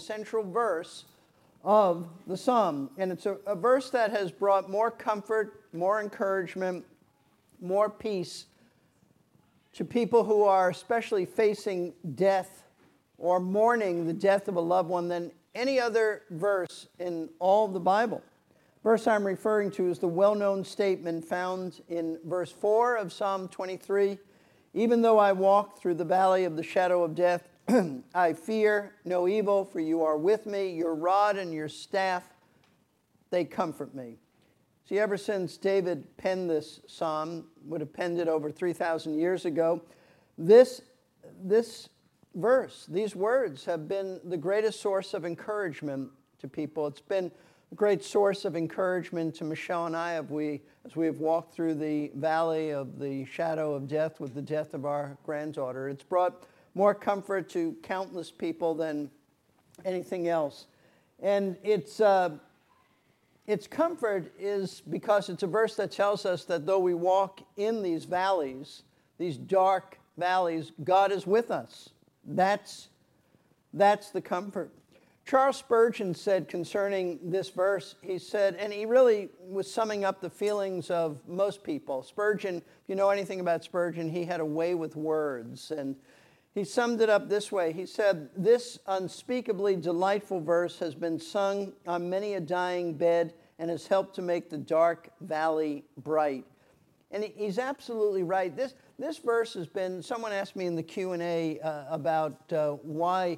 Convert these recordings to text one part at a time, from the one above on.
central verse of the psalm. And it's a verse that has brought more comfort, more encouragement, more peace to people who are especially facing death or mourning the death of a loved one than any other verse in all of the Bible. The verse I'm referring to is the well-known statement found in verse 4 of Psalm 23. Even though I walk through the valley of the shadow of death, I fear no evil, for you are with me. Your rod and your staff, they comfort me. See, ever since David penned this psalm, would have penned it over 3,000 years ago, this verse, these words have been the greatest source of encouragement to people. It's been a great source of encouragement to Michelle and I as we have walked through the valley of the shadow of death with the death of our granddaughter. It's brought more comfort to countless people than anything else. And its comfort is because it's a verse that tells us that though we walk in these valleys, these dark valleys, God is with us. That's the comfort. Charles Spurgeon said concerning this verse, he said, and he really was summing up the feelings of most people. Spurgeon, if you know anything about Spurgeon, he had a way with words. And he summed it up this way. He said, this unspeakably delightful verse has been sung on many a dying bed and has helped to make the dark valley bright. And he's absolutely right. This verse has been, someone asked me in the Q&A about why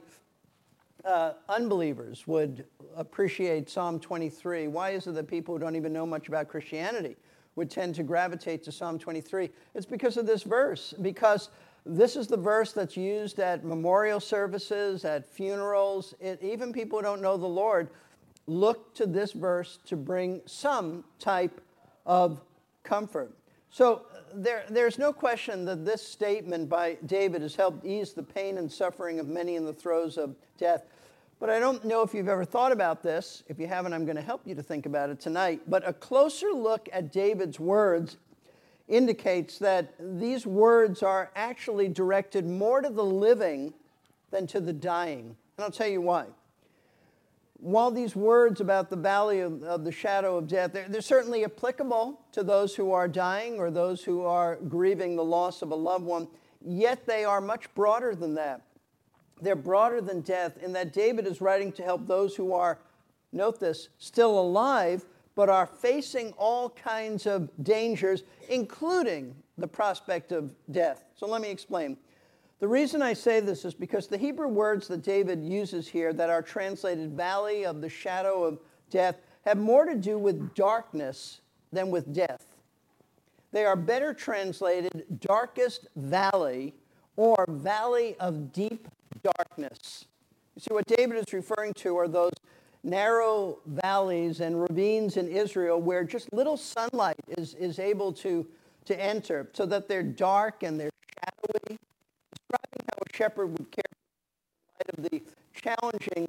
unbelievers would appreciate Psalm 23. Why is it that people who don't even know much about Christianity would tend to gravitate to Psalm 23? It's because of this verse, because this is the verse that's used at memorial services, at funerals. Even people who don't know the Lord look to this verse to bring some type of comfort. So there's no question that this statement by David has helped ease the pain and suffering of many in the throes of death. But I don't know if you've ever thought about this. If you haven't, I'm going to help you to think about it tonight. But a closer look at David's words indicates that these words are actually directed more to the living than to the dying. And I'll tell you why. While these words about the valley of the shadow of death, they're certainly applicable to those who are dying or those who are grieving the loss of a loved one, yet they are much broader than that. They're broader than death in that David is writing to help those who are, note this, still alive, but are facing all kinds of dangers, including the prospect of death. So let me explain. The reason I say this is because the Hebrew words that David uses here that are translated valley of the shadow of death have more to do with darkness than with death. They are better translated darkest valley or valley of deep darkness. You see, what David is referring to are those narrow valleys and ravines in Israel where just little sunlight is able to enter, so that they're dark and they're shadowy, describing how a shepherd would care in light of the challenging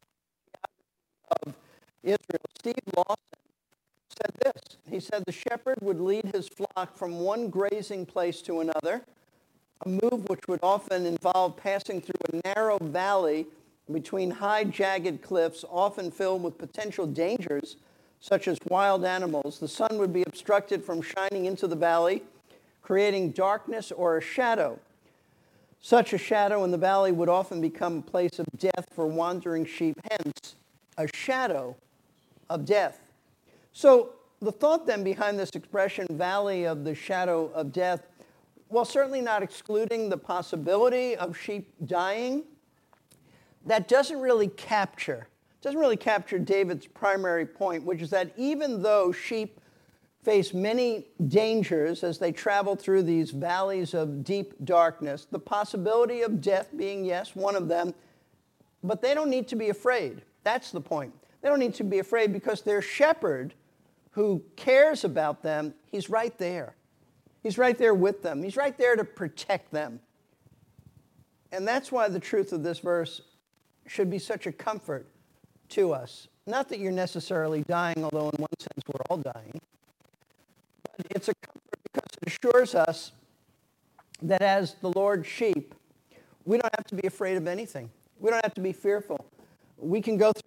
of Israel. Steve Lawson said this. He said the shepherd would lead his flock from one grazing place to another, a move which would often involve passing through a narrow valley between high, jagged cliffs, often filled with potential dangers, such as wild animals. The sun would be obstructed from shining into the valley, creating darkness or a shadow. Such a shadow in the valley would often become a place of death for wandering sheep, hence a shadow of death. So the thought then behind this expression, valley of the shadow of death, while certainly not excluding the possibility of sheep dying, that doesn't really capture David's primary point, which is that even though sheep face many dangers as they travel through these valleys of deep darkness, the possibility of death being, yes, one of them, but they don't need to be afraid. That's the point. They don't need to be afraid because their shepherd who cares about them, he's right there. He's right there with them. He's right there to protect them. And that's why the truth of this verse should be such a comfort to us. Not that you're necessarily dying, although in one sense we're all dying. But it's a comfort because it assures us that as the Lord's sheep, we don't have to be afraid of anything. We don't have to be fearful. We can go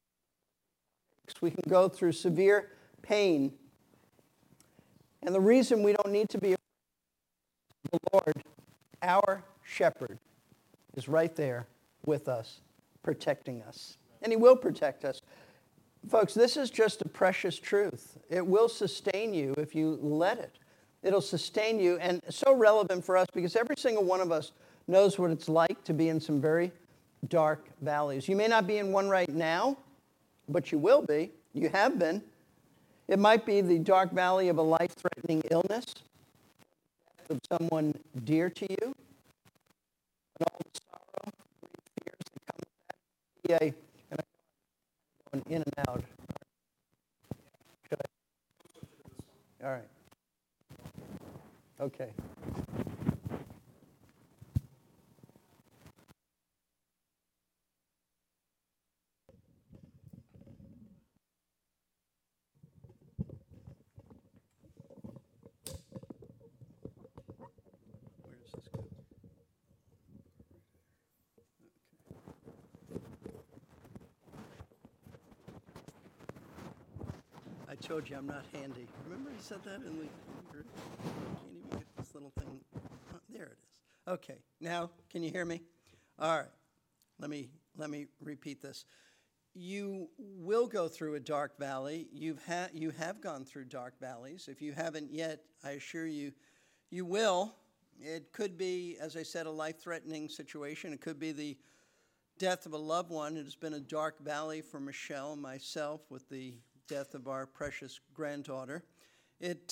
through severe pain. And the reason we don't need to be afraid, the Lord, our shepherd, is right there with us, protecting us. And he will protect us. Folks, this is just a precious truth. It will sustain you if you let it. It'll sustain you, and so relevant for us because every single one of us knows what it's like to be in some very dark valleys. You may not be in one right now, but you will be. You have been. It might be the dark valley of a life-threatening illness, of someone dear to you, and all the sorrow, grief, fears that come with that. And I'm going in and out. Should I? All right. Okay. I told you I'm not handy. Remember I said that in the... Can't even get this little thing. Oh, there it is. Okay, now can you hear me? All right, let me repeat this. You will go through a dark valley. You have gone through dark valleys. If you haven't yet, I assure you, you will. It could be, as I said, a life-threatening situation. It could be the death of a loved one. It has been a dark valley for Michelle and myself with the death of our precious granddaughter. It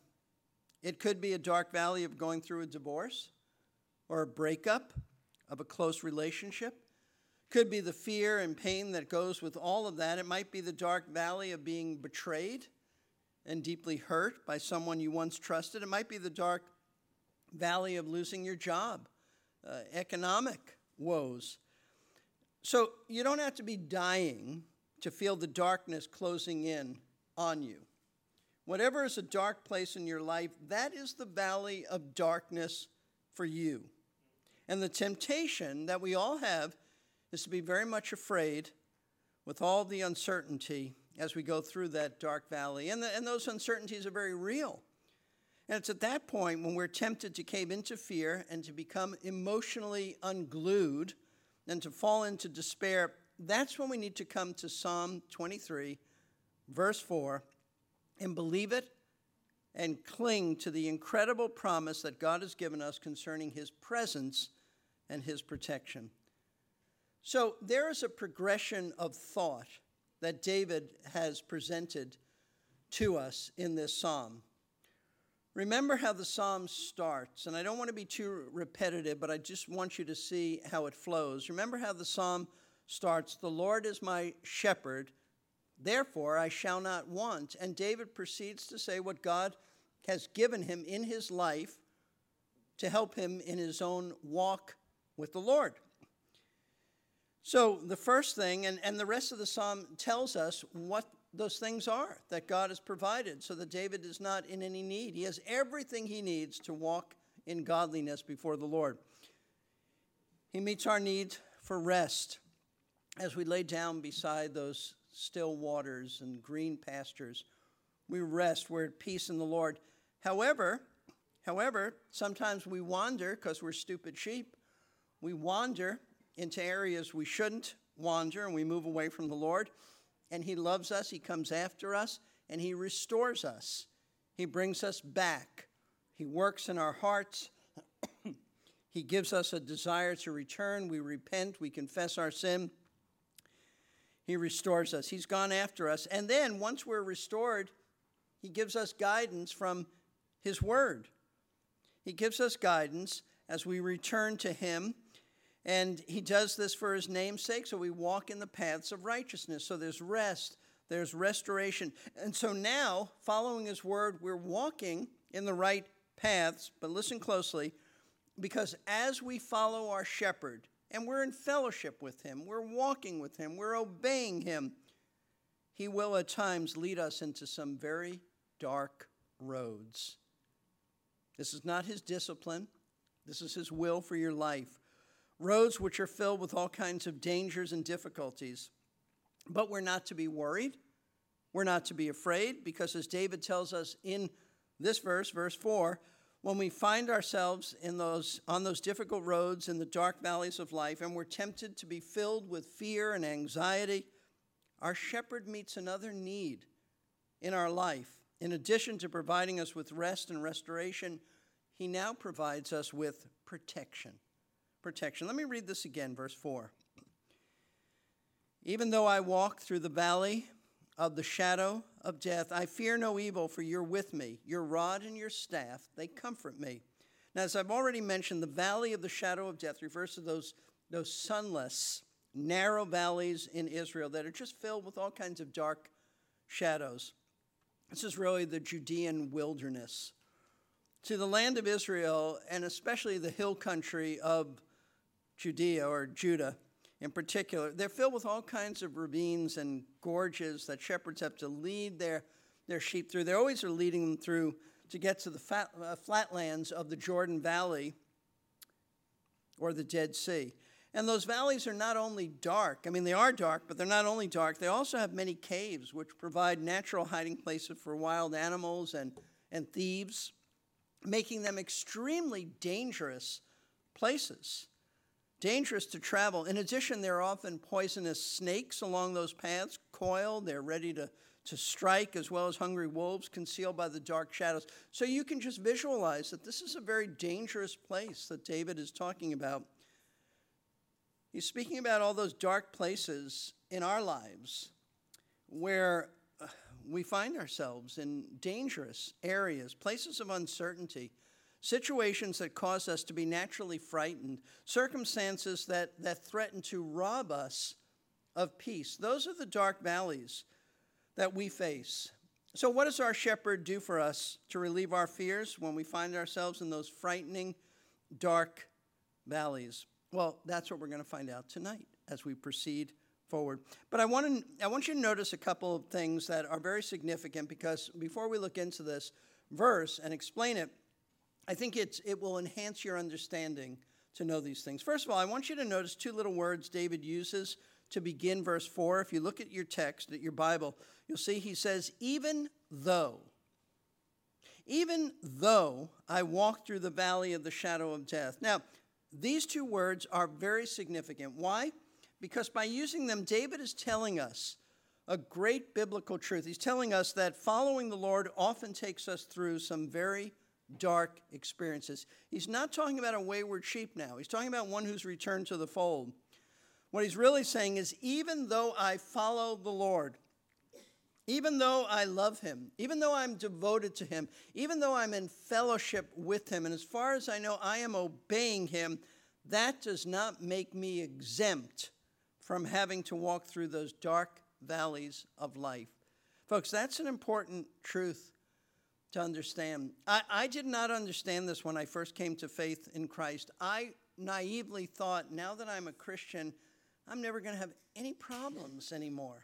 could be a dark valley of going through a divorce or a breakup of a close relationship. Could be the fear and pain that goes with all of that. It might be the dark valley of being betrayed and deeply hurt by someone you once trusted. It might be the dark valley of losing your job, economic woes. So you don't have to be dying to feel the darkness closing in on you. Whatever is a dark place in your life, that is the valley of darkness for you. And the temptation that we all have is to be very much afraid with all the uncertainty as we go through that dark valley. And those uncertainties are very real. And it's at that point when we're tempted to cave into fear and to become emotionally unglued and to fall into despair. That's when we need to come to Psalm 23, verse 4, and believe it and cling to the incredible promise that God has given us concerning his presence and his protection. So there is a progression of thought that David has presented to us in this psalm. Remember how the psalm starts, and I don't want to be too repetitive, but I just want you to see how it flows. Remember how the psalm starts, "The Lord is my shepherd, therefore I shall not want." And David proceeds to say what God has given him in his life to help him in his own walk with the Lord. So the first thing, and the rest of the psalm tells us what those things are that God has provided so that David is not in any need. He has everything he needs to walk in godliness before the Lord. He meets our need for rest as we lay down beside those still waters and green pastures. We rest. We're at peace in the Lord. However, sometimes we wander because we're stupid sheep. We wander into areas we shouldn't wander, and we move away from the Lord. And he loves us, he comes after us, and he restores us. He brings us back. He works in our hearts. He gives us a desire to return. We repent, we confess our sin. He restores us. He's gone after us. And then once we're restored, he gives us guidance from his word. He gives us guidance as we return to him. And he does this for his name's sake, so we walk in the paths of righteousness. So there's rest, there's restoration. And so now, following his word, we're walking in the right paths. But listen closely, because as we follow our shepherd, and we're in fellowship with him, we're walking with him, we're obeying him, he will at times lead us into some very dark roads. This is not his discipline. This is his will for your life. roads which are filled with all kinds of dangers and difficulties. But we're not to be worried. We're not to be afraid, because as David tells us in this verse, verse 4, when we find ourselves on those difficult roads in the dark valleys of life, and we're tempted to be filled with fear and anxiety, our shepherd meets another need in our life. In addition to providing us with rest and restoration, he now provides us with protection. Protection. Let me read this again, verse 4. Even though I walk through the valley of the shadow of death, I fear no evil, for you're with me. Your rod and your staff, they comfort me. Now, as I've already mentioned, the valley of the shadow of death refers to those sunless, narrow valleys in Israel that are just filled with all kinds of dark shadows. This is really the Judean wilderness. To the land of Israel, and especially the hill country of Judea or Judah in particular, they're filled with all kinds of ravines and gorges that shepherds have to lead their sheep through. They always are leading them through to get to the flatlands of the Jordan Valley or the Dead Sea. And those valleys are not only dark, they are dark, but they're not only dark, they also have many caves which provide natural hiding places for wild animals and thieves, making them extremely dangerous places. Dangerous to travel. In addition, there are often poisonous snakes along those paths, coiled. They're ready to strike, as well as hungry wolves concealed by the dark shadows. So you can just visualize that this is a very dangerous place that David is talking about. He's speaking about all those dark places in our lives where we find ourselves in dangerous areas, places of uncertainty, situations that cause us to be naturally frightened, circumstances that threaten to rob us of peace. Those are the dark valleys that we face. So what does our shepherd do for us to relieve our fears when we find ourselves in those frightening, dark valleys? Well, that's what we're going to find out tonight as we proceed forward. But I want you to notice a couple of things that are very significant, because before we look into this verse and explain it, I think it will enhance your understanding to know these things. First of all, I want you to notice two little words David uses to begin verse 4. If you look at your text, at your Bible, you'll see he says, even though I walk through the valley of the shadow of death. Now, these two words are very significant. Why? Because by using them, David is telling us a great biblical truth. He's telling us that following the Lord often takes us through some very dark experiences. He's not talking about a wayward sheep now. He's talking about one who's returned to the fold. What he's really saying is, even though I follow the Lord, even though I love him, even though I'm devoted to him, even though I'm in fellowship with him, and as far as I know, I am obeying him, that does not make me exempt from having to walk through those dark valleys of life. Folks, that's an important truth to understand. I did not understand this when I first came to faith in Christ. I naively thought, now that I'm a Christian, I'm never going to have any problems anymore.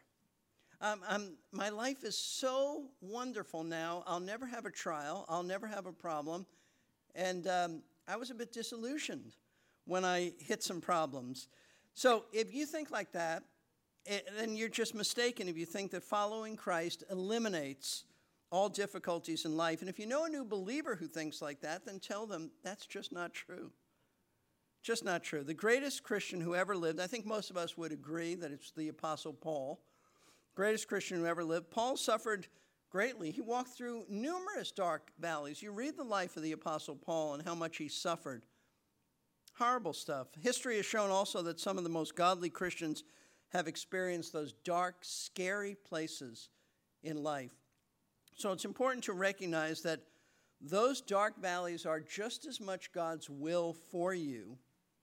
My life is so wonderful now. I'll never have a trial. I'll never have a problem. And I was a bit disillusioned when I hit some problems. So if you think like that, then you're just mistaken if you think that following Christ eliminates all difficulties in life. And if you know a new believer who thinks like that, then tell them that's just not true. Just not true. The greatest Christian who ever lived, I think most of us would agree that it's the Apostle Paul. Greatest Christian who ever lived. Paul suffered greatly. He walked through numerous dark valleys. You read the life of the Apostle Paul and how much he suffered. Horrible stuff. History has shown also that some of the most godly Christians have experienced those dark, scary places in life. So it's important to recognize that those dark valleys are just as much God's will for you,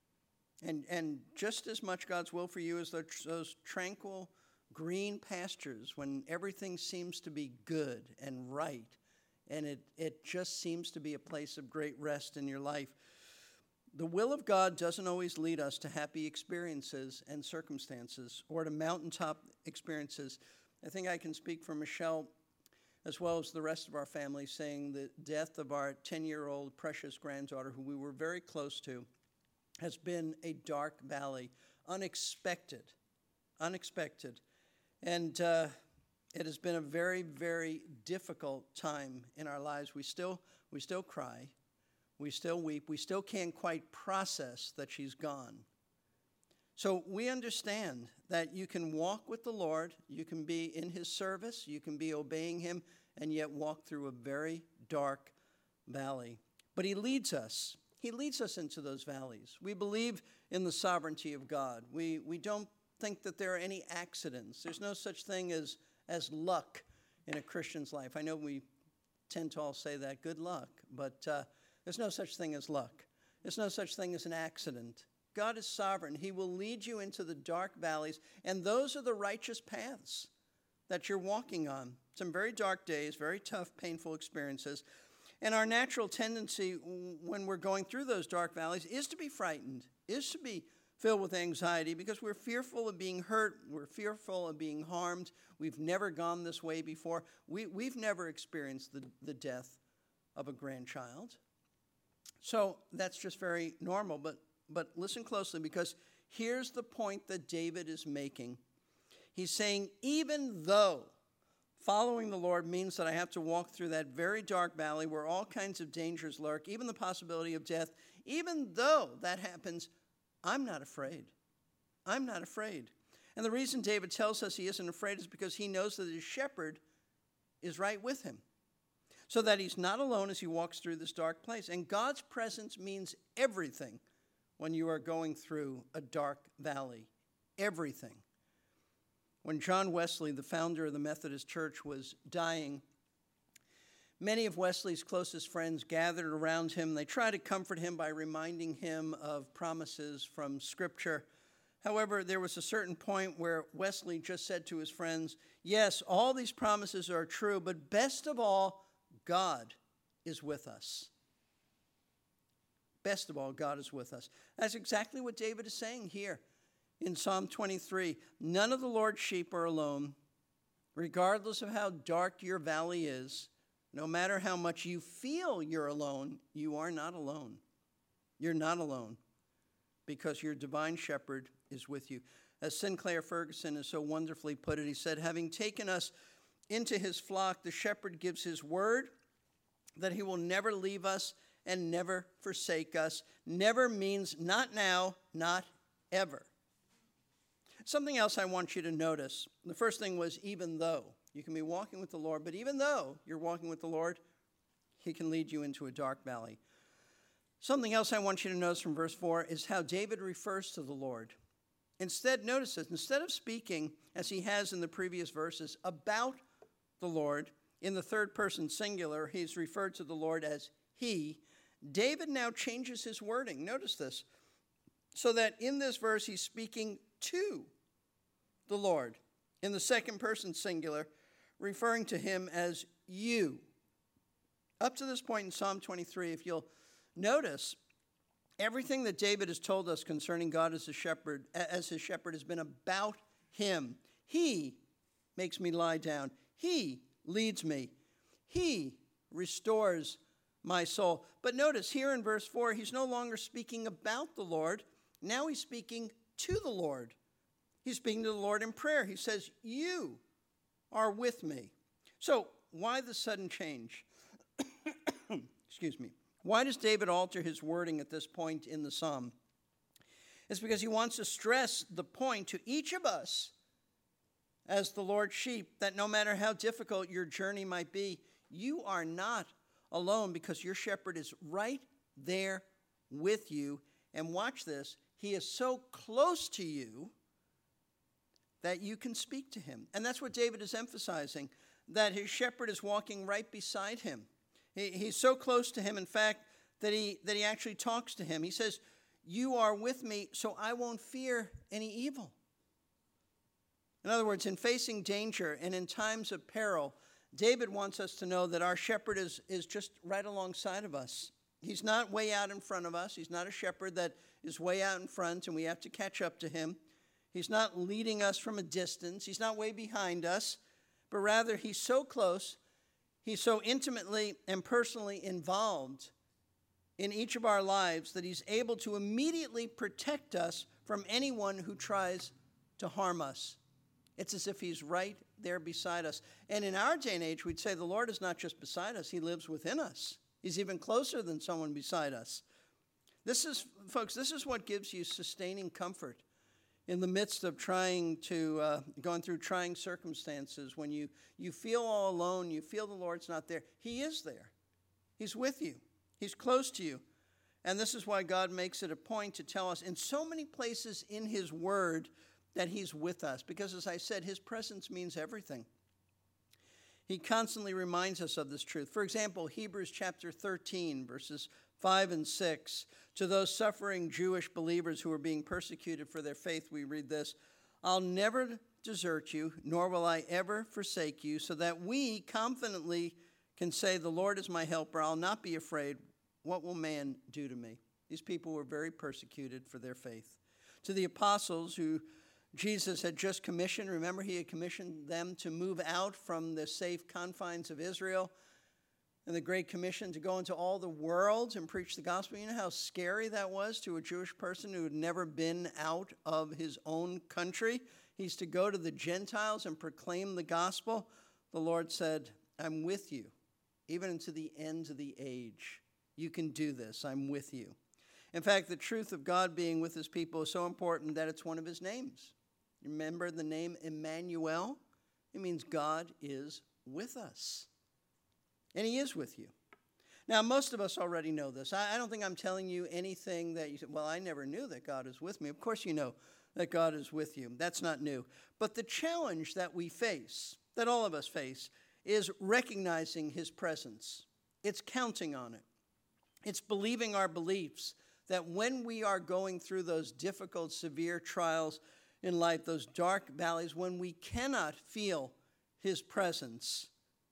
and just as much God's will for you as those tranquil, green pastures when everything seems to be good and right, and it just seems to be a place of great rest in your life. The will of God doesn't always lead us to happy experiences and circumstances or to mountaintop experiences. I think I can speak for Michelle as well as the rest of our family, saying the death of our 10-year-old precious granddaughter, who we were very close to, has been a dark valley, unexpected. And it has been a very, very difficult time in our lives. We still cry. We still weep. We still can't quite process that she's gone. So we understand that you can walk with the Lord, you can be in his service, you can be obeying him, and yet walk through a very dark valley. But he leads us. He leads us into those valleys. We believe in the sovereignty of God. We don't think that there are any accidents. There's no such thing as luck in a Christian's life. I know we tend to all say that, good luck, but there's no such thing as luck. There's no such thing as an accident. God is sovereign. He will lead you into the dark valleys, and those are the righteous paths that you're walking on. Some very dark days, very tough, painful experiences. And our natural tendency when we're going through those dark valleys is to be frightened, is to be filled with anxiety because we're fearful of being hurt. We're fearful of being harmed. We've never gone this way before. We've never experienced the death of a grandchild. So that's just very normal. But listen closely, because here's the point that David is making. He's saying, even though following the Lord means that I have to walk through that very dark valley where all kinds of dangers lurk, even the possibility of death, even though that happens, I'm not afraid. I'm not afraid. And the reason David tells us he isn't afraid is because he knows that his shepherd is right with him, so that he's not alone as he walks through this dark place. And God's presence means everything when you are going through a dark valley. Everything. When John Wesley, the founder of the Methodist Church, was dying, many of Wesley's closest friends gathered around him. They tried to comfort him by reminding him of promises from Scripture. However, there was a certain point where Wesley just said to his friends, yes, all these promises are true, but best of all, God is with us. Best of all, God is with us. That's exactly what David is saying here in Psalm 23. None of the Lord's sheep are alone. Regardless of how dark your valley is, no matter how much you feel you're alone, you are not alone. You're not alone because your divine shepherd is with you. As Sinclair Ferguson has so wonderfully put it, he said, having taken us into his flock, the shepherd gives his word that he will never leave us and never forsake us. Never means not now, not ever. Something else I want you to notice. The first thing was even though. You can be walking with the Lord, but even though you're walking with the Lord, he can lead you into a dark valley. Something else I want you to notice from verse 4 is how David refers to the Lord. Notice this, instead of speaking, as he has in the previous verses, about the Lord, in the third person singular, he's referred to the Lord as he. David now changes his wording. Notice this. So that in this verse, he's speaking to the Lord in the second person singular, referring to him as you. Up to this point in Psalm 23, if you'll notice, everything that David has told us concerning God as his shepherd has been about him. He makes me lie down. He leads me. He restores my soul. But notice here in verse 4, he's no longer speaking about the Lord. Now he's speaking to the Lord. He's speaking to the Lord in prayer. He says, you are with me. So why the sudden change? Excuse me. Why does David alter his wording at this point in the psalm? It's because he wants to stress the point to each of us as the Lord's sheep that no matter how difficult your journey might be, you are not alone because your shepherd is right there with you. And watch this, he is so close to you that you can speak to him. And that's what David is emphasizing, that his shepherd is walking right beside him. He's so close to him, in fact, that he actually talks to him. He says, you are with me, so I won't fear any evil. In other words, in facing danger and in times of peril, David wants us to know that our shepherd is just right alongside of us. He's not way out in front of us. He's not a shepherd that is way out in front and we have to catch up to him. He's not leading us from a distance. He's not way behind us, but rather he's so close, he's so intimately and personally involved in each of our lives that he's able to immediately protect us from anyone who tries to harm us. It's as if he's right there beside us. And in our day and age, we'd say the Lord is not just beside us, he lives within us. He's even closer than someone beside us. Folks, this is what gives you sustaining comfort in the midst of going through trying circumstances. When you feel all alone, you feel the Lord's not there. He is there. He's with you. He's close to you. And this is why God makes it a point to tell us in so many places in his word that he's with us. Because as I said, his presence means everything. He constantly reminds us of this truth. For example, Hebrews chapter 13, verses 5 and 6. To those suffering Jewish believers who are being persecuted for their faith, we read this: I'll never desert you, nor will I ever forsake you, so that we confidently can say, the Lord is my helper. I'll not be afraid. What will man do to me? These people were very persecuted for their faith. To the apostles who Jesus had just commissioned, remember he had commissioned them to move out from the safe confines of Israel and the Great Commission to go into all the world and preach the gospel. You know how scary that was to a Jewish person who had never been out of his own country? He's to go to the Gentiles and proclaim the gospel. The Lord said, I'm with you, even unto the end of the age. You can do this. I'm with you. In fact, the truth of God being with his people is so important that it's one of his names. Remember the name Emmanuel? It means God is with us. And he is with you. Now, most of us already know this. I don't think I'm telling you anything that you say, well, I never knew that God is with me. Of course you know that God is with you. That's not new. But the challenge that we face, that all of us face, is recognizing his presence. It's counting on it. It's believing our beliefs that when we are going through those difficult, severe trials in life, those dark valleys, when we cannot feel his presence,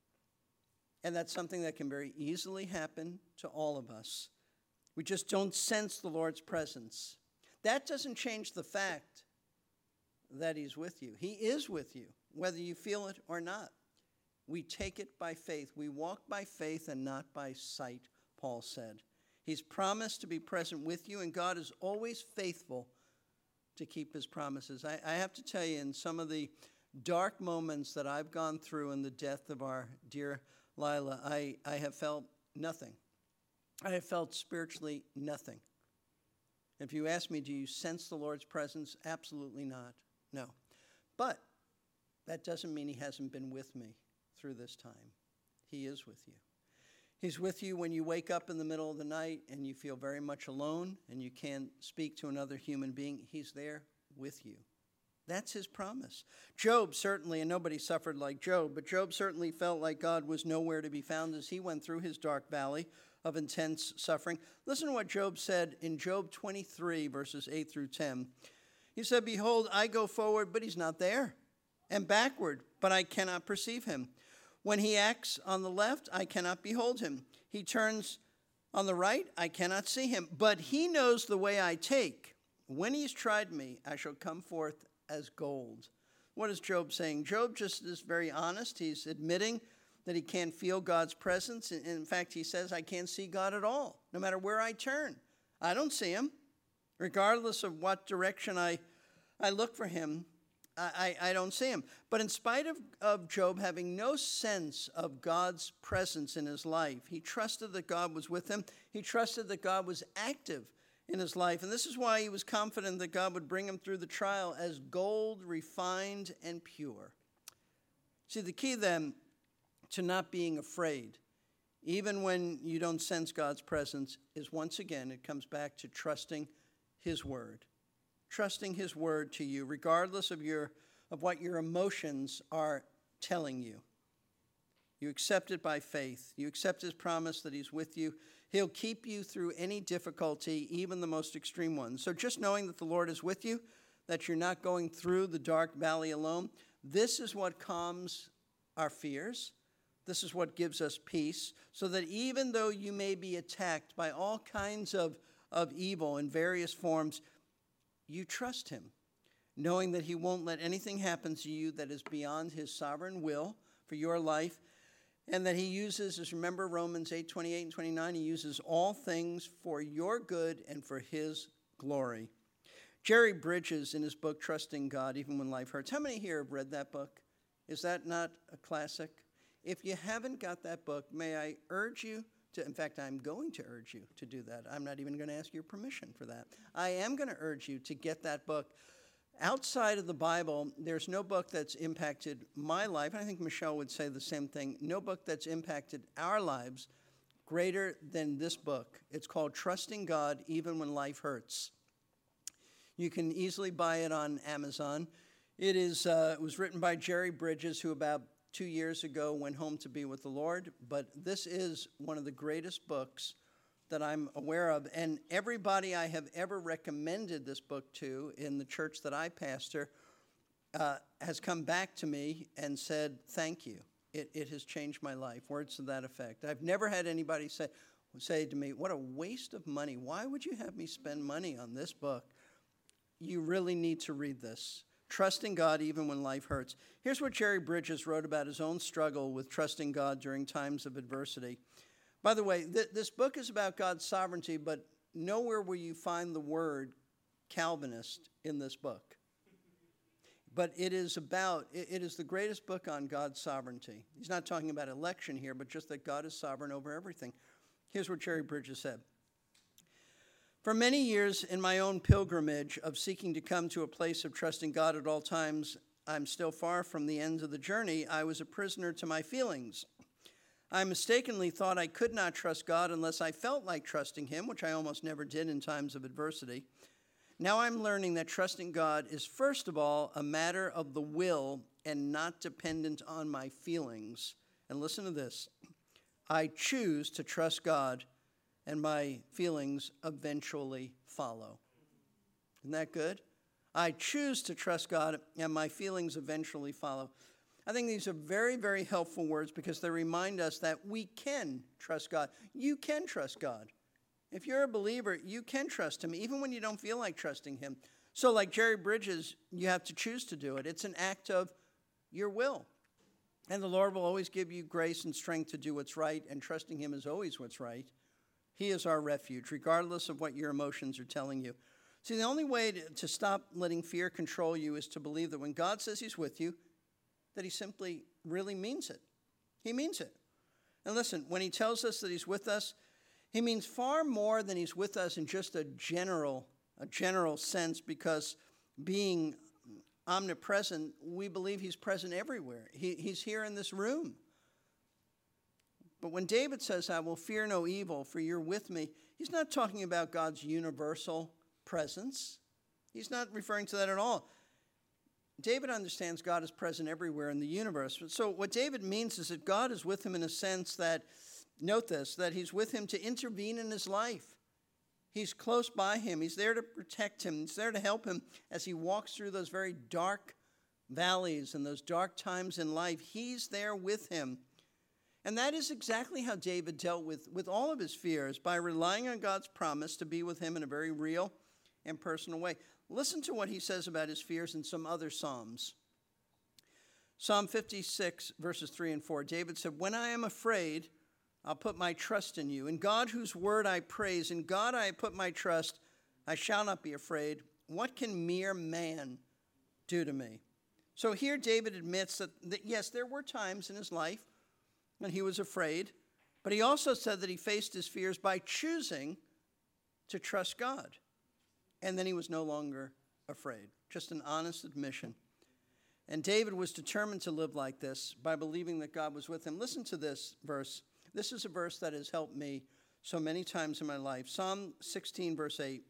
and that's something that can very easily happen to all of us. We just don't sense the Lord's presence. That doesn't change the fact that he's with you. He is with you, whether you feel it or not. We take it by faith. We walk by faith and not by sight, Paul said. He's promised to be present with you, and God is always faithful to keep his promises. I have to tell you, in some of the dark moments that I've gone through in the death of our dear Lila, I have felt nothing. I have felt spiritually nothing. If you ask me, do you sense the Lord's presence? Absolutely not. No. But that doesn't mean he hasn't been with me through this time. He is with you. He's with you when you wake up in the middle of the night and you feel very much alone and you can't speak to another human being. He's there with you. That's his promise. Job certainly, and nobody suffered like Job, but Job certainly felt like God was nowhere to be found as he went through his dark valley of intense suffering. Listen to what Job said in Job 23, verses 8 through 10. He said, behold, I go forward, but he's not there, and backward, but I cannot perceive him. When he acts on the left, I cannot behold him. He turns on the right, I cannot see him. But he knows the way I take. When he's tried me, I shall come forth as gold. What is Job saying? Job just is very honest. He's admitting that he can't feel God's presence. In fact, he says, I can't see God at all, no matter where I turn. I don't see him. Regardless of what direction I look for him, I don't see him. But in spite of Job having no sense of God's presence in his life, he trusted that God was with him. He trusted that God was active in his life. And this is why he was confident that God would bring him through the trial as gold, refined and pure. See, the key then to not being afraid, even when you don't sense God's presence, is once again, it comes back to trusting his word. Trusting his word to you, regardless of what your emotions are telling you. You accept it by faith. You accept his promise that he's with you. He'll keep you through any difficulty, even the most extreme ones. So just knowing that the Lord is with you, that you're not going through the dark valley alone, this is what calms our fears. This is what gives us peace, so that even though you may be attacked by all kinds of evil in various forms, you trust him, knowing that he won't let anything happen to you that is beyond his sovereign will for your life. And that he uses, as remember Romans 8:28 and 29, he uses all things for your good and for his glory. Jerry Bridges, in his book, Trusting God Even When Life Hurts. How many here have read that book? Is that not a classic? If you haven't got that book, may I urge you to, in fact, I'm going to urge you to do that. I'm not even going to ask your permission for that. I am going to urge you to get that book. Outside of the Bible, there's no book that's impacted my life. I think Michelle would say the same thing. No book that's impacted our lives greater than this book. It's called Trusting God Even When Life Hurts. You can easily buy it on Amazon. It was written by Jerry Bridges, who about 2 years ago went home to be with the Lord. But this is one of the greatest books that I'm aware of. And everybody I have ever recommended this book to in the church that I pastor has come back to me and said, thank you. It has changed my life. Words to that effect. I've never had anybody say to me, what a waste of money. Why would you have me spend money on this book? You really need to read this. Trusting God even when life hurts. Here's what Jerry Bridges wrote about his own struggle with trusting God during times of adversity. By the way, this book is about God's sovereignty, but nowhere will you find the word Calvinist in this book. But it is the greatest book on God's sovereignty. He's not talking about election here, but just that God is sovereign over everything. Here's what Jerry Bridges said. For many years in my own pilgrimage of seeking to come to a place of trusting God at all times, I'm still far from the end of the journey. I was a prisoner to my feelings. I mistakenly thought I could not trust God unless I felt like trusting him, which I almost never did in times of adversity. Now I'm learning that trusting God is, first of all, a matter of the will and not dependent on my feelings. And listen to this. I choose to trust God, and my feelings eventually follow. Isn't that good? I choose to trust God, and my feelings eventually follow. I think these are very, very helpful words because they remind us that we can trust God. You can trust God. If you're a believer, you can trust him, even when you don't feel like trusting him. So like Jerry Bridges, you have to choose to do it. It's an act of your will. And the Lord will always give you grace and strength to do what's right, and trusting him is always what's right. He is our refuge, regardless of what your emotions are telling you. See, the only way to stop letting fear control you is to believe that when God says he's with you, that he simply really means it. He means it. And listen, when he tells us that he's with us, he means far more than he's with us in just a general sense, because being omnipresent, we believe he's present everywhere. He's here in this room. But when David says, I will fear no evil, for you're with me, he's not talking about God's universal presence. He's not referring to that at all. David understands God is present everywhere in the universe. So what David means is that God is with him in a sense that, note this, that he's with him to intervene in his life. He's close by him. He's there to protect him. He's there to help him as he walks through those very dark valleys and those dark times in life. He's there with him. And that is exactly how David dealt with all of his fears, by relying on God's promise to be with him in a very real and personal way. Listen to what he says about his fears in some other Psalms. Psalm 56, verses 3 and 4. David said, when I am afraid, I'll put my trust in you. In God whose word I praise, in God I put my trust, I shall not be afraid. What can mere man do to me? So here David admits that yes, there were times in his life when he was afraid, but he also said that he faced his fears by choosing to trust God. And then he was no longer afraid. Just an honest admission. And David was determined to live like this by believing that God was with him. Listen to this verse. This is a verse that has helped me so many times in my life. Psalm 16, verse 8.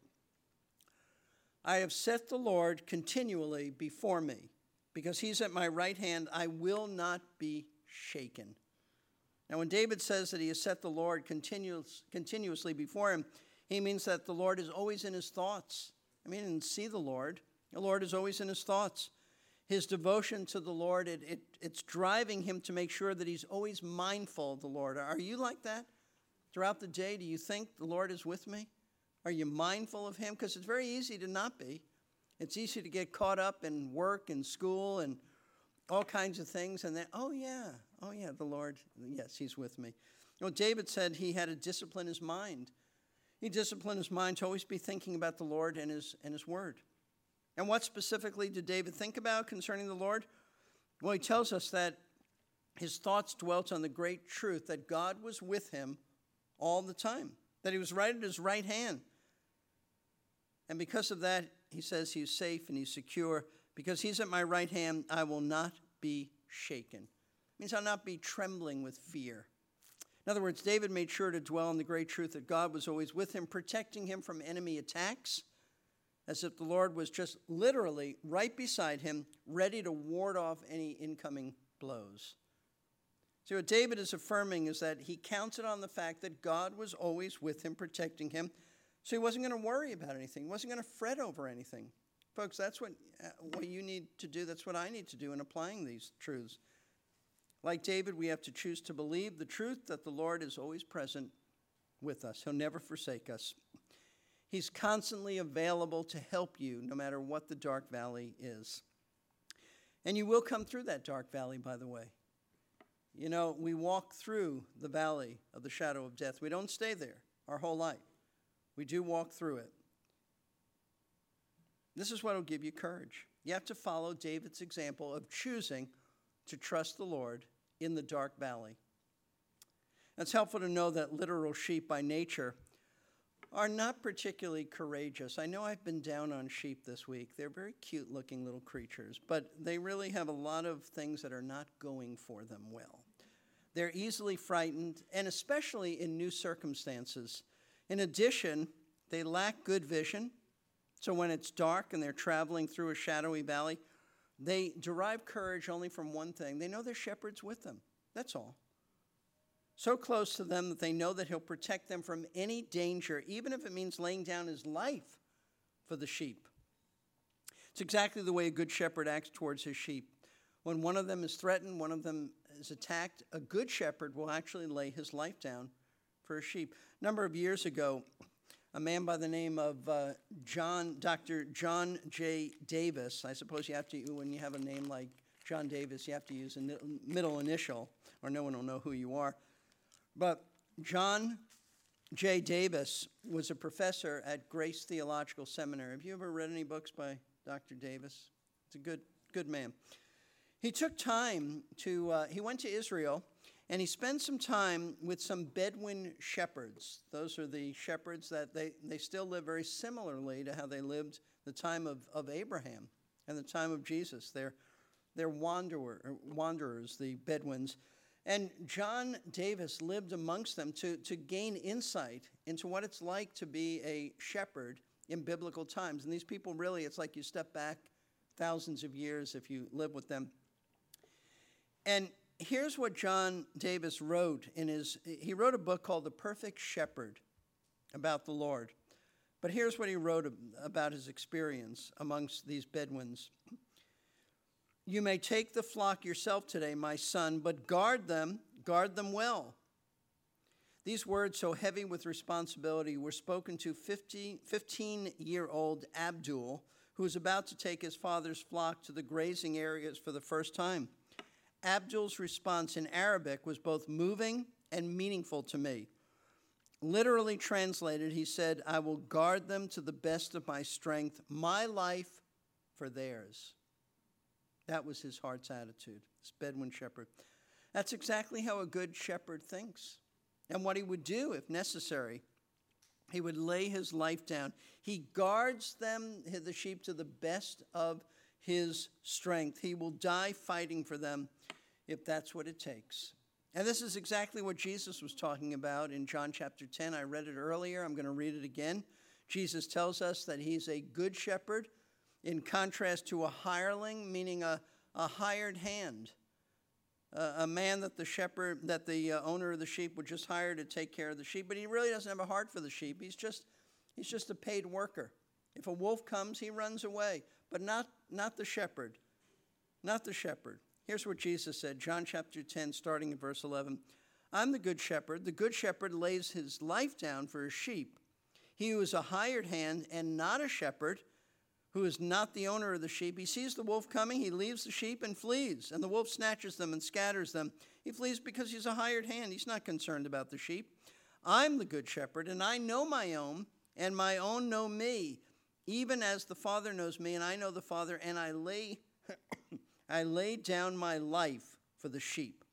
I have set the Lord continually before me. Because he's at my right hand, I will not be shaken. Now, when David says that he has set the Lord continuously before him, he means that the Lord is always in his thoughts. I mean, and see the Lord. The Lord is always in his thoughts. His devotion to the Lord, it's driving him to make sure that he's always mindful of the Lord. Are you like that? Throughout the day, do you think the Lord is with me? Are you mindful of him? Because it's very easy to not be. It's easy to get caught up in work and school and all kinds of things. And then, oh Oh, yeah, the Lord, yes, he's with me. Well, David said he had to discipline his mind. He disciplined his mind to always be thinking about the Lord and his word. And what specifically did David think about concerning the Lord? Well, he tells us that his thoughts dwelt on the great truth that God was with him all the time, that he was right at his right hand. And because of that, he says he's safe and he's secure. Because he's at my right hand, I will not be shaken. It means I'll not be trembling with fear. In other words, David made sure to dwell on the great truth that God was always with him, protecting him from enemy attacks, as if the Lord was just literally right beside him, ready to ward off any incoming blows. So what David is affirming is that he counted on the fact that God was always with him, protecting him, so he wasn't going to worry about anything. He wasn't going to fret over anything. Folks, that's what you need to do. That's what I need to do in applying these truths. Like David, we have to choose to believe the truth that the Lord is always present with us. He'll never forsake us. He's constantly available to help you no matter what the dark valley is. And you will come through that dark valley, by the way. You know, we walk through the valley of the shadow of death. We don't stay there our whole life. We do walk through it. This is what will give you courage. You have to follow David's example of choosing to trust the Lord in the dark valley. It's helpful to know that literal sheep by nature are not particularly courageous. I know I've been down on sheep this week. They're very cute-looking little creatures, but they really have a lot of things that are not going for them well. They're easily frightened, and especially in new circumstances. In addition, they lack good vision. So when it's dark and they're traveling through a shadowy valley, they derive courage only from one thing. They know their shepherd's with them. That's all. So close to them that they know that he'll protect them from any danger, even if it means laying down his life for the sheep. It's exactly the way a good shepherd acts towards his sheep. When one of them is threatened, one of them is attacked, a good shepherd will actually lay his life down for a sheep. A number of years ago, a man by the name of Dr. John J. Davis. I suppose you have to, when you have a name like John Davis, you have to use a middle initial, or no one will know who you are. But John J. Davis was a professor at Grace Theological Seminary. Have you ever read any books by Dr. Davis? It's a good man. He took time he went to Israel, and he spent some time with some Bedouin shepherds. Those are the shepherds that they still live very similarly to how they lived the time of Abraham and the time of Jesus. They're wanderers, the Bedouins. And John Davis lived amongst them to gain insight into what it's like to be a shepherd in biblical times. And these people really, it's like you step back thousands of years if you live with them. And here's what John Davis wrote he wrote a book called The Perfect Shepherd about the Lord. But here's what he wrote about his experience amongst these Bedouins. You may take the flock yourself today, my son, but guard them well. These words, so heavy with responsibility, were spoken to 15-year-old Abdul, who was about to take his father's flock to the grazing areas for the first time. Abdul's response in Arabic was both moving and meaningful to me. Literally translated, he said, I will guard them to the best of my strength, my life for theirs. That was his heart's attitude, this Bedouin shepherd. That's exactly how a good shepherd thinks. And what he would do, if necessary, he would lay his life down. He guards them, the sheep, to the best of his strength. He will die fighting for them if that's what it takes. And this is exactly what Jesus was talking about in John chapter 10. I read it earlier. I'm going to read it again. Jesus tells us that he's a good shepherd, in contrast to a hireling, meaning a hired hand, a man that the owner of the sheep would just hire to take care of the sheep. But he really doesn't have a heart for the sheep. He's just a paid worker. If a wolf comes, he runs away, but not the shepherd, not the shepherd. Here's what Jesus said, John chapter 10, starting in verse 11. I'm the good shepherd. The good shepherd lays his life down for his sheep. He who is a hired hand and not a shepherd, who is not the owner of the sheep. He sees the wolf coming, he leaves the sheep and flees, and the wolf snatches them and scatters them. He flees because he's a hired hand. He's not concerned about the sheep. I'm the good shepherd, and I know my own, and my own know me, even as the Father knows me, and I know the Father, and I lay down my life for the sheep.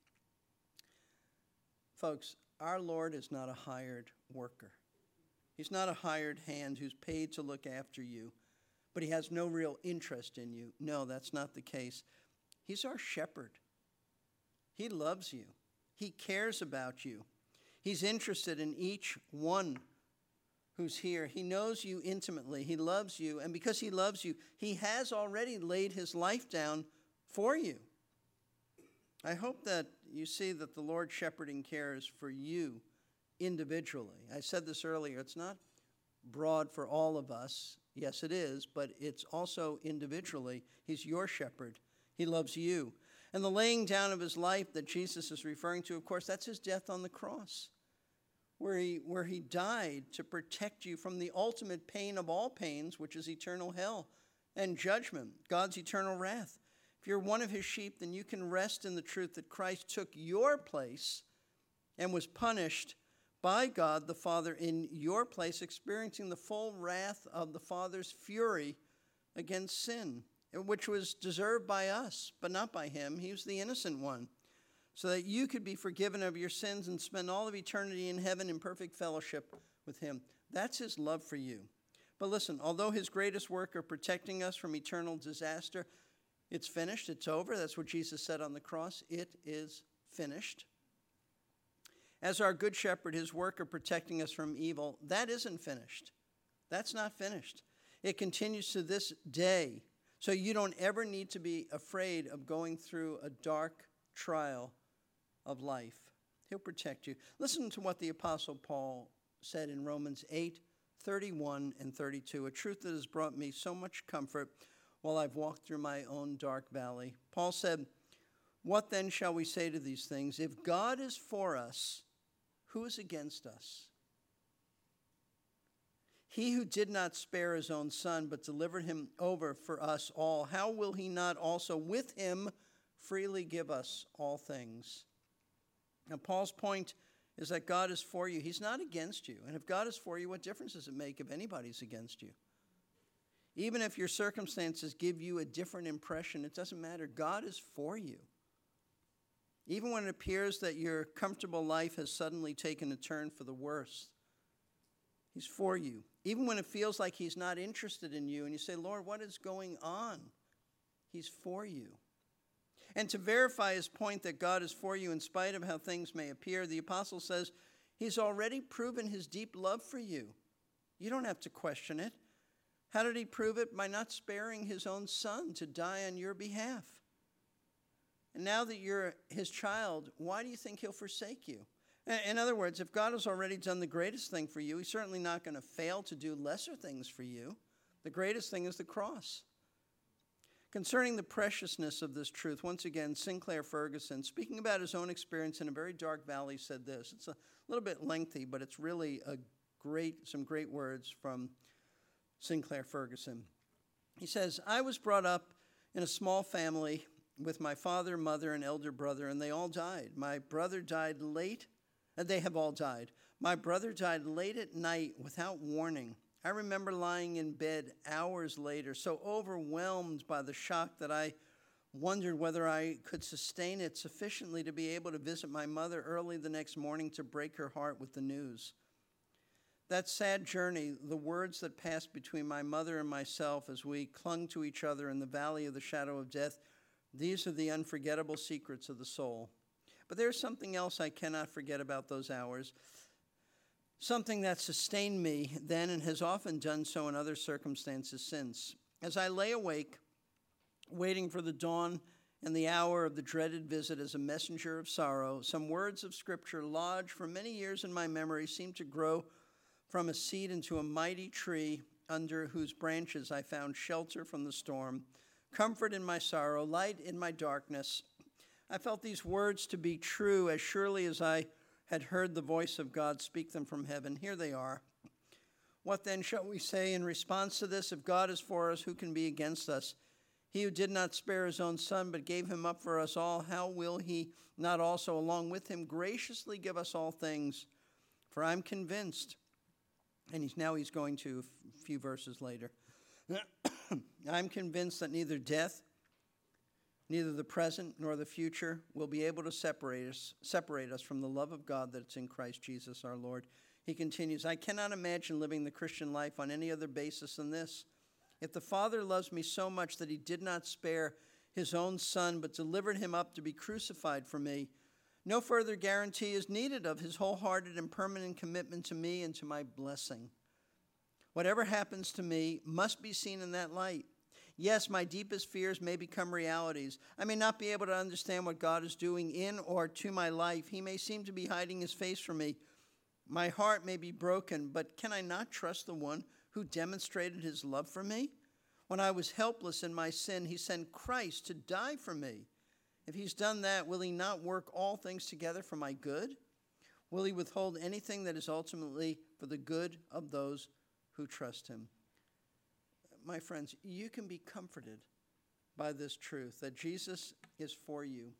Folks, our Lord is not a hired worker. He's not a hired hand who's paid to look after you, but he has no real interest in you. No, that's not the case. He's our shepherd. He loves you. He cares about you. He's interested in each one who's here. He knows you intimately. He loves you. And because he loves you, he has already laid his life down for you. I hope that you see that the Lord shepherding cares for you individually. I said this earlier. It's not broad for all of us. Yes, it is, but it's also individually. He's your shepherd. He loves you. And the laying down of his life that Jesus is referring to, of course, that's his death on the cross, where he died to protect you from the ultimate pain of all pains, which is eternal hell and judgment, God's eternal wrath. If you're one of his sheep, then you can rest in the truth that Christ took your place and was punished by God the Father in your place, experiencing the full wrath of the Father's fury against sin, which was deserved by us, but not by him. He was the innocent one, so that you could be forgiven of your sins and spend all of eternity in heaven in perfect fellowship with him. That's his love for you. But listen, although his greatest work of protecting us from eternal disaster, it's finished, it's over. That's what Jesus said on the cross. It is finished. As our good shepherd, his work of protecting us from evil, that isn't finished. That's not finished. It continues to this day. So you don't ever need to be afraid of going through a dark trial of life. He'll protect you. Listen to what the Apostle Paul said in Romans 8:31 and 32, a truth that has brought me so much comfort while I've walked through my own dark valley. Paul said, "What then shall we say to these things? If God is for us, who is against us? He who did not spare his own son, but delivered him over for us all, how will he not also with him freely give us all things?" Now, Paul's point is that God is for you. He's not against you. And if God is for you, what difference does it make if anybody's against you? Even if your circumstances give you a different impression, it doesn't matter. God is for you. Even when it appears that your comfortable life has suddenly taken a turn for the worse, he's for you. Even when it feels like he's not interested in you and you say, "Lord, what is going on?" He's for you. And to verify his point that God is for you in spite of how things may appear, the apostle says he's already proven his deep love for you. You don't have to question it. How did he prove it? By not sparing his own son to die on your behalf. And now that you're his child, why do you think he'll forsake you? In other words, if God has already done the greatest thing for you, he's certainly not going to fail to do lesser things for you. The greatest thing is the cross. Concerning the preciousness of this truth, once again, Sinclair Ferguson, speaking about his own experience in a very dark valley, said this. It's a little bit lengthy, but it's really some great words from Sinclair Ferguson. He says, "I was brought up in a small family with my father, mother, and elder brother, and they all died. My brother died late, and they have all died. My brother died late at night without warning. I remember lying in bed hours later, so overwhelmed by the shock that I wondered whether I could sustain it sufficiently to be able to visit my mother early the next morning to break her heart with the news. That sad journey, the words that passed between my mother and myself as we clung to each other in the valley of the shadow of death, these are the unforgettable secrets of the soul. But there's something else I cannot forget about those hours, something that sustained me then and has often done so in other circumstances since. As I lay awake, waiting for the dawn and the hour of the dreaded visit as a messenger of sorrow, some words of Scripture lodged for many years in my memory seemed to grow from a seed into a mighty tree under whose branches I found shelter from the storm, comfort in my sorrow, light in my darkness. I felt these words to be true as surely as I had heard the voice of God speak them from heaven. Here they are. What then shall we say in response to this? If God is for us, who can be against us? He who did not spare his own son, but gave him up for us all, how will he not also, along with him, graciously give us all things? For I'm convinced, and he's going to a few verses later, I'm convinced that neither death, neither the present nor the future will be able to separate us from the love of God that's in Christ Jesus our Lord. He continues, I cannot imagine living the Christian life on any other basis than this. If the Father loves me so much that he did not spare his own son, but delivered him up to be crucified for me, no further guarantee is needed of his wholehearted and permanent commitment to me and to my blessing. Whatever happens to me must be seen in that light. Yes, my deepest fears may become realities. I may not be able to understand what God is doing in or to my life. He may seem to be hiding his face from me. My heart may be broken, but can I not trust the one who demonstrated his love for me? When I was helpless in my sin, he sent Christ to die for me. If he's done that, will he not work all things together for my good? Will he withhold anything that is ultimately for the good of those who trust him? My friends, you can be comforted by this truth that Jesus is for you.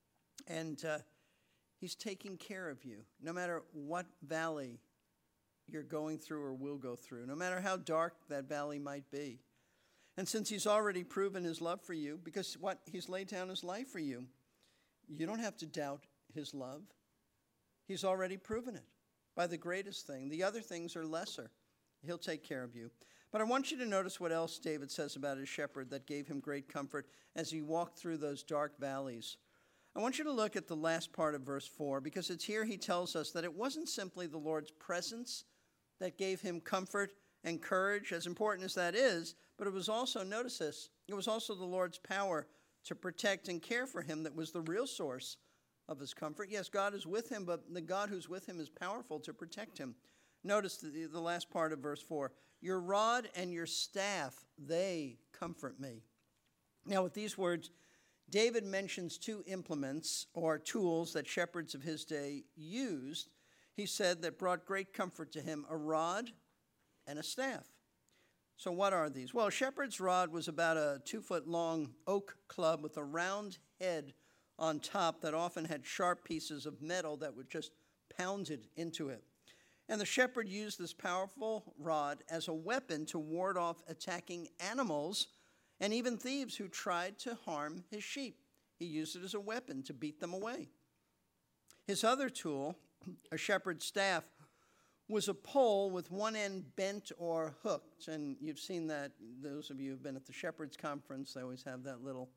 And he's taking care of you, no matter what valley you're going through or will go through, no matter how dark that valley might be. And since he's already proven his love for you, because he's laid down his life for you, you don't have to doubt his love. He's already proven it by the greatest thing. The other things are lesser. He'll take care of you. But I want you to notice what else David says about his shepherd that gave him great comfort as he walked through those dark valleys. I want you to look at the last part of verse 4, because it's here he tells us that it wasn't simply the Lord's presence that gave him comfort and courage, as important as that is, but it was also, notice this, it was also the Lord's power to protect and care for him that was the real source of his comfort. Yes, God is with him, but the God who's with him is powerful to protect him. Notice the last part of verse 4. Your rod and your staff, they comfort me. Now, with these words, David mentions two implements or tools that shepherds of his day used, he said, that brought great comfort to him, a rod and a staff. So what are these? Well, a shepherd's rod was about a 2-foot-long oak club with a round head on top that often had sharp pieces of metal that were just pounded into it. And the shepherd used this powerful rod as a weapon to ward off attacking animals and even thieves who tried to harm his sheep. He used it as a weapon to beat them away. His other tool, a shepherd's staff, was a pole with one end bent or hooked. And you've seen that, those of you who have been at the shepherd's conference, they always have that little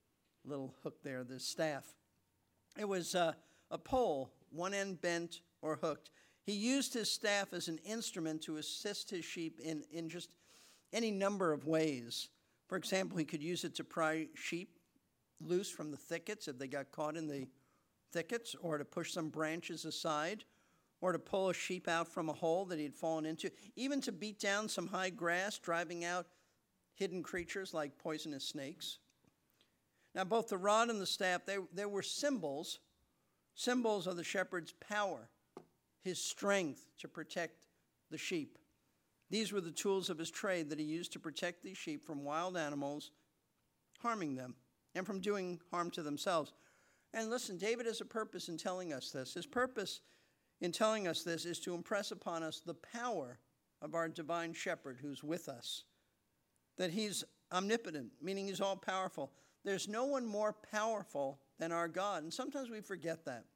hook there, the staff. It was a pole, one end bent or hooked. He used his staff as an instrument to assist his sheep in just any number of ways. For example, he could use it to pry sheep loose from the thickets if they got caught in the thickets, or to push some branches aside, or to pull a sheep out from a hole that he had fallen into, even to beat down some high grass, driving out hidden creatures like poisonous snakes. Now, both the rod and the staff, they were symbols of the shepherd's power, his strength to protect the sheep. These were the tools of his trade that he used to protect these sheep from wild animals harming them and from doing harm to themselves. And listen, David has a purpose in telling us this. His purpose in telling us this is to impress upon us the power of our divine shepherd who's with us, that he's omnipotent, meaning he's all-powerful. There's no one more powerful than our God, and sometimes we forget that.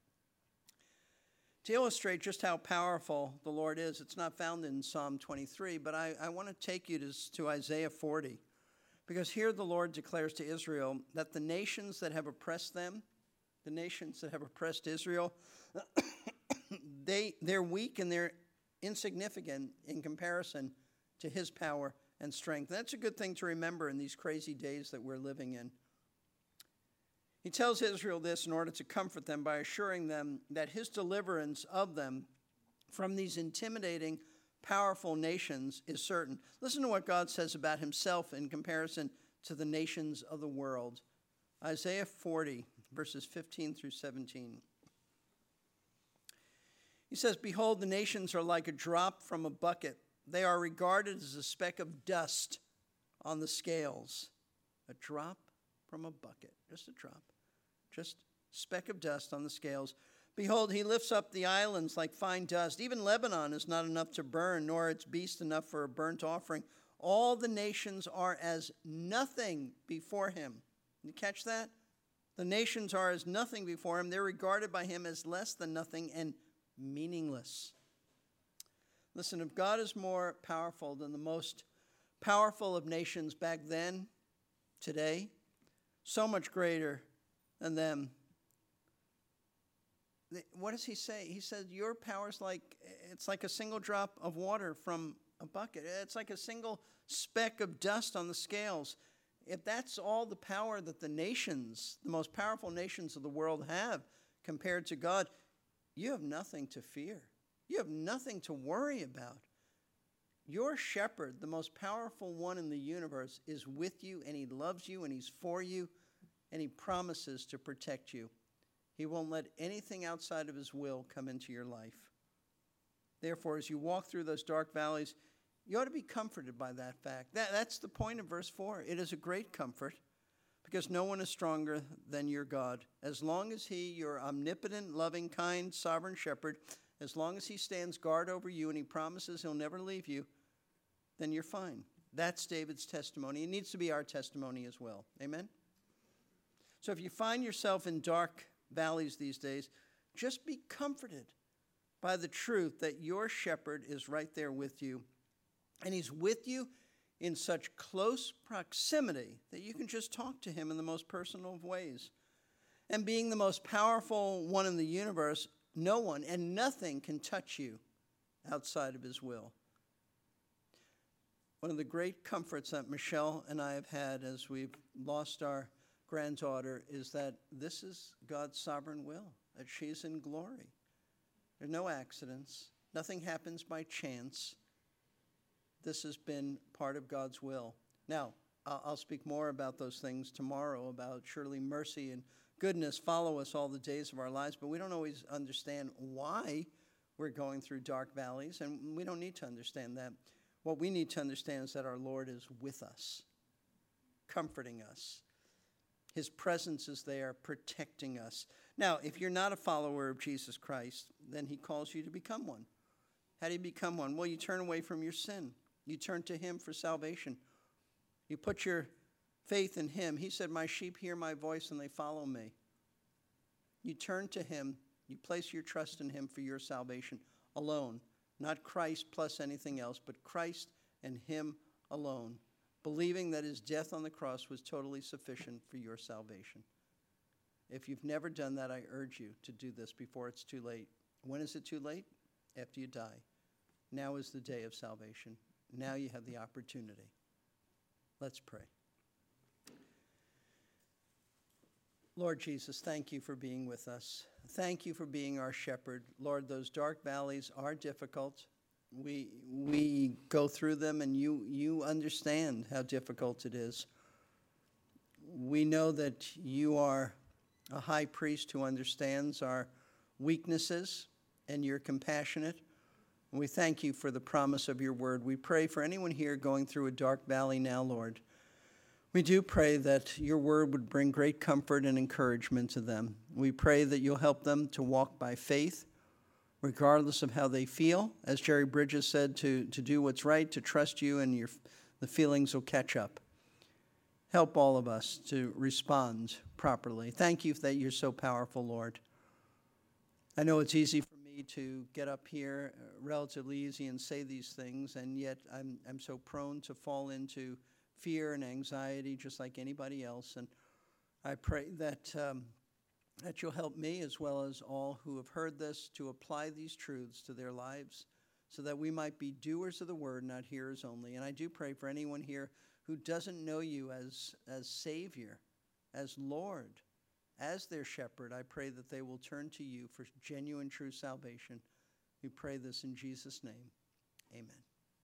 To illustrate just how powerful the Lord is, it's not found in Psalm 23, but I want to take you to Isaiah 40, because here the Lord declares to Israel that the nations that have oppressed them, the nations that have oppressed Israel, they're weak and they're insignificant in comparison to his power and strength. That's a good thing to remember in these crazy days that we're living in. He tells Israel this in order to comfort them by assuring them that his deliverance of them from these intimidating, powerful nations is certain. Listen to what God says about himself in comparison to the nations of the world. Isaiah 40, verses 15 through 17. He says, "Behold, the nations are like a drop from a bucket. They are regarded as a speck of dust on the scales. A drop from a bucket. Just a drop. Just a speck of dust on the scales. Behold, he lifts up the islands like fine dust. Even Lebanon is not enough to burn, nor its beast enough for a burnt offering. All the nations are as nothing before him. You catch that? The nations are as nothing before him. They're regarded by him as less than nothing and meaningless. Listen, if God is more powerful than the most powerful of nations back then, today, so much greater than them, what does he say? He said, your power's it's like a single drop of water from a bucket. It's like a single speck of dust on the scales. If that's all the power that the nations, the most powerful nations of the world have compared to God, you have nothing to fear. You have nothing to worry about. Your shepherd, the most powerful one in the universe, is with you, and he loves you, and he's for you, and he promises to protect you. He won't let anything outside of his will come into your life. Therefore, as you walk through those dark valleys, you ought to be comforted by that fact. That's the point of verse 4. It is a great comfort because no one is stronger than your God. As long as he, your omnipotent, loving, kind, sovereign shepherd, as long as he stands guard over you and he promises he'll never leave you, then you're fine. That's David's testimony. It needs to be our testimony as well. Amen? So if you find yourself in dark valleys these days, just be comforted by the truth that your shepherd is right there with you. And he's with you in such close proximity that you can just talk to him in the most personal of ways. And being the most powerful one in the universe, no one and nothing can touch you outside of his will. One of the great comforts that Michelle and I have had as we've lost our granddaughter is that this is God's sovereign will, that she's in glory. There are no accidents. Nothing happens by chance. This has been part of God's will. Now, I'll speak more about those things tomorrow, about surely mercy and goodness follow us all the days of our lives, but we don't always understand why we're going through dark valleys, and we don't need to understand that. What we need to understand is that our Lord is with us, comforting us. His presence is there, protecting us. Now, if you're not a follower of Jesus Christ, then he calls you to become one. How do you become one? Well, you turn away from your sin. You turn to him for salvation. You put your faith in him. He said, my sheep hear my voice and they follow me. You turn to him. You place your trust in him for your salvation alone. Not Christ plus anything else, but Christ and him alone. Believing that his death on the cross was totally sufficient for your salvation. If you've never done that, I urge you to do this before it's too late. When is it too late? After you die. Now is the day of salvation. Now you have the opportunity. Let's pray. Lord Jesus, thank you for being with us. Thank you for being our shepherd. Lord, those dark valleys are difficult. We go through them, and you understand how difficult it is. We know that you are a high priest who understands our weaknesses, and you're compassionate. And we thank you for the promise of your word. We pray for anyone here going through a dark valley now, Lord. We do pray that your word would bring great comfort and encouragement to them. We pray that you'll help them to walk by faith, regardless of how they feel. As Jerry Bridges said, to do what's right, to trust you, and the feelings will catch up. Help all of us to respond properly. Thank you that you're so powerful, Lord. I know it's easy for me to get up here, relatively easy, and say these things, and yet I'm so prone to fall into fear and anxiety just like anybody else. And I pray that you'll help me, as well as all who have heard this, to apply these truths to their lives so that we might be doers of the word, not hearers only. And I do pray for anyone here who doesn't know you as Savior, as Lord, as their shepherd. I pray that they will turn to you for genuine, true salvation. We pray this in Jesus' name. Amen.